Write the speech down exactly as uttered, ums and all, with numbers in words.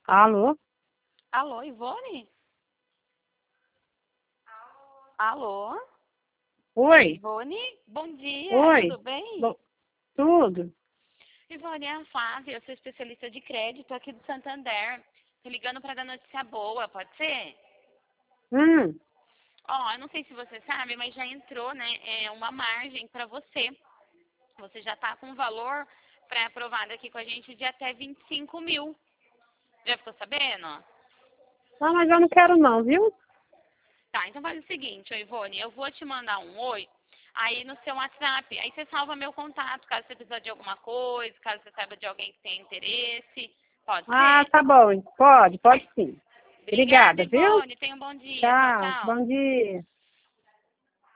Alô? Alô, Ivone? Alô? Oi? Ivone? Bom dia, Oi? tudo bem? Bo- Tudo? Ivone, é a Flávia, eu sou especialista de crédito aqui do Santander. Tô ligando para dar notícia boa, pode ser? Hum, Ó, eu não sei se você sabe, mas já entrou, né, é, uma margem para você. Você já tá com um valor pré-aprovado aqui com a gente de até vinte e cinco mil. Já ficou sabendo? não, mas eu não quero não, viu? Tá, então faz o seguinte, ô Ivone, eu vou te mandar um oi aí no seu WhatsApp. Aí você salva meu contato, caso você precisar de alguma coisa, caso você saiba de alguém que tem interesse. Pode Ah, ser? tá bom. Pode, pode sim. Obrigada, Obrigada, viu? Ivone. Tenha um bom dia. Tchau, Tchau, tchau. bom dia.